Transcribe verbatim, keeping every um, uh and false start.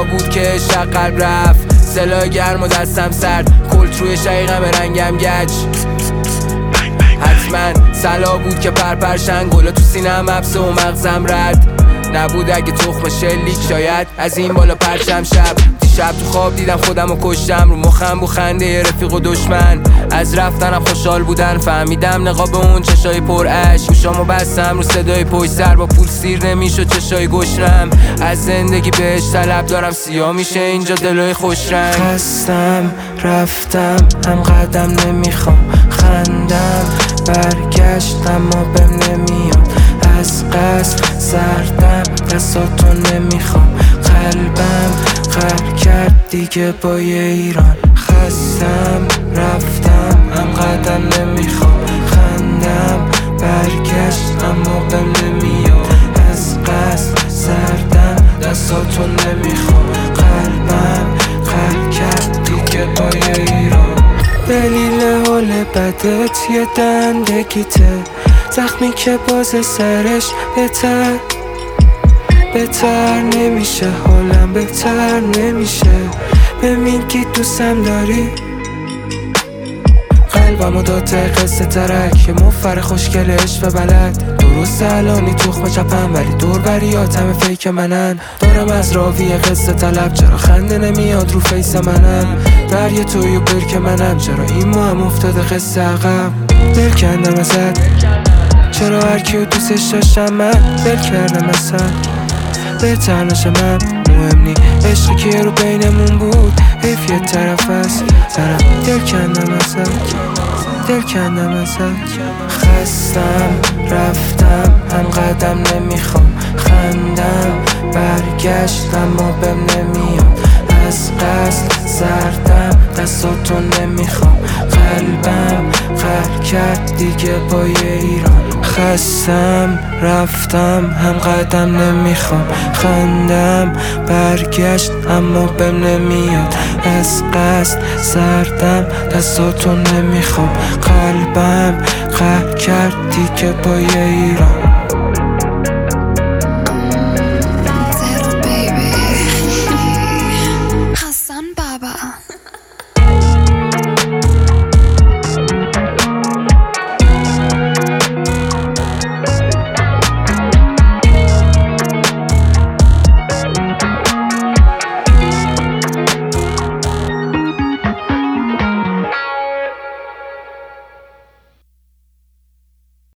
بود که عشق قلب رفت، سلاح گرم و دستم سرد، کلت روی شقیقم رنگم گچ. حتما سلا بود که پرپرشن گلا تو سینم حبسه و مغزم رد نبود. اگه تخم شلیک شاید از این بالا پرچم شب. دیشب تو خواب دیدم خودم و کشتم، رو مخم بو خنده رفیق و دشمن. از رفتنم خوشحال بودن، فهمیدم نقاب اون چشای پر عشق. گوشامو بستم رو صدای پشت سر، با پول سیر نمیشد چشای گشنم. از زندگی بهش طلب دارم، سیاه میشه اینجا دلای خوش رنگ. خستم رفتم هم قدم نمیخوام، خندم برگشت اما بهم نمیاد. از قصد سردم دستاتو نمیخوام، قلبم قهر کرد دیگه با یه ایران. خستم رفتم هم قدم نمیخوام، خندم برگشت اما بهم نمیاد. از قصد سردم دستاتو نمیخوام، قلبم قهر کرد دیگه با یه ایران. دلیل حال بدت یه دندگیته، زخمی که باز سرش بهتر بهتر نمیشه، حالم بهتر نمیشه. به میگی دوستم داری، قلبمو داد ته قصه ترک، یه مفر خوشگل عشق بلد. درست الانی تخم چپم ولی دور بریات همه فیک منن. دارم از راوی قصه طلب، چرا خنده نمیاد رو فیس منم. دریا توی و برک منم، چرا این ما هم افتاده قصه عقب. دل کندم ازت، چرا هر کیو دوستش داشتم من دل کردم ازت. بهتر نشه من مهم نی، عشقی که رو بینمون بود حیف یه طرف است. سرم دل کندم ازت، دل کندم ازت. خستم رفتم هم قدم نمیخوام، خندم برگشت اما بهم نمیاد. از قصد سردم دستاتو نمیخوام، قلبم قهر کرد دیگه با یه ایران. خستم رفتم هم قدم نمیخوام، خندم برگشت اما بهم نمیاد. از قصد سردم دستاتو نمیخوام، قلبم قهر کرد دیگه با یه ایران.